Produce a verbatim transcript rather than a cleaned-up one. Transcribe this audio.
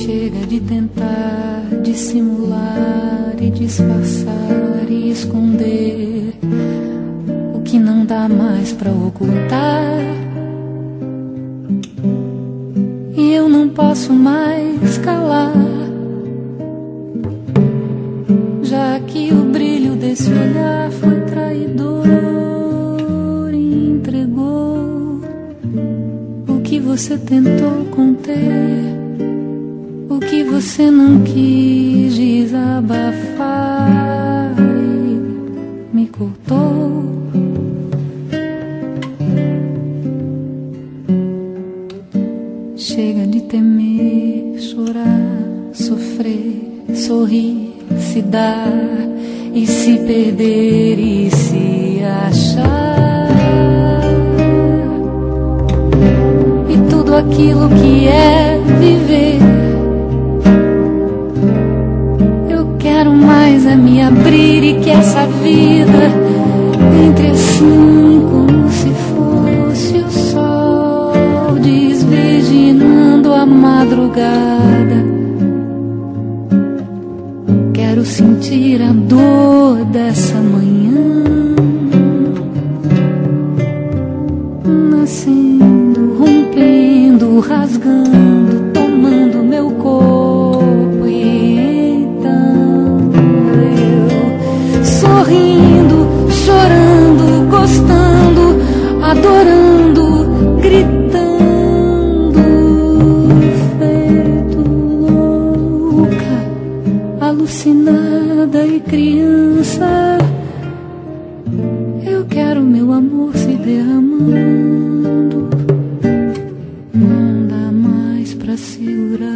Chega de tentar dissimular e disfarçar e esconder o que não dá mais pra ocultar. E eu não posso mais calar, já que o brilho desse olhar foi traidor e entregou o que você tentou conter, o que você não quis desabafar e me cortou. Chega de temer, chorar, sofrer, sorrir, se dar e se perder e se achar. E tudo aquilo que é viver, quero mais é me abrir e que essa vida entre assim como se fosse o sol desvirginando a madrugada. Quero sentir a dor dessa manhã nascendo, rompendo, rasgando, tomando meu corpo e sorrindo, chorando, gostando, adorando, gritando, feito louca, alucinada e criança. Eu quero meu amor se derramando, não dá mais pra segurar.